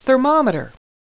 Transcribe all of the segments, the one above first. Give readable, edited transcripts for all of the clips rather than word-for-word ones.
Thermometer.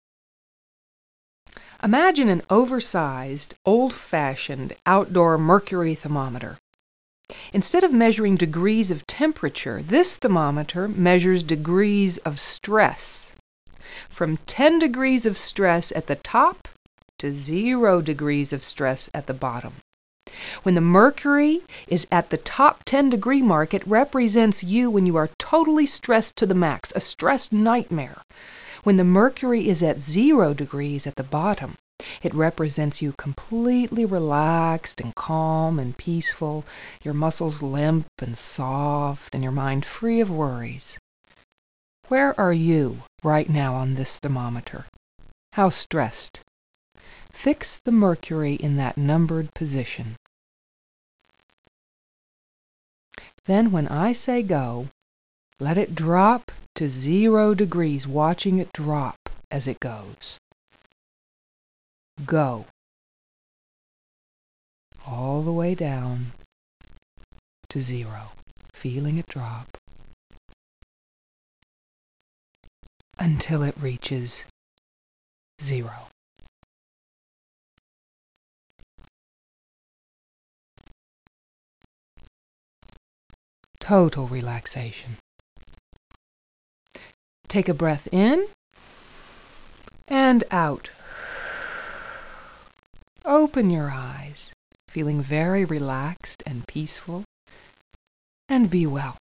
Imagine an oversized, old-fashioned outdoor mercury thermometer. Instead of measuring degrees of temperature, this thermometer measures degrees of stress. From 10 degrees of stress at the top to 0 degrees of stress at the bottom. When the mercury is at the top 10-degree mark, it represents you when you are totally stressed to the max, a stress nightmare. When the mercury is at 0 degrees at the bottom, it represents you completely relaxed and calm and peaceful, your muscles limp and soft, and your mind free of worries. Where are you right now on this thermometer? How stressed? Fix the mercury in that numbered position. Then when I say go, let it drop to 0 degrees, watching it drop as it goes. Go. All the way down to 0, feeling it drop until it reaches 0. Total relaxation. Take a breath in and out. Open your eyes, feeling very relaxed and peaceful, and be well.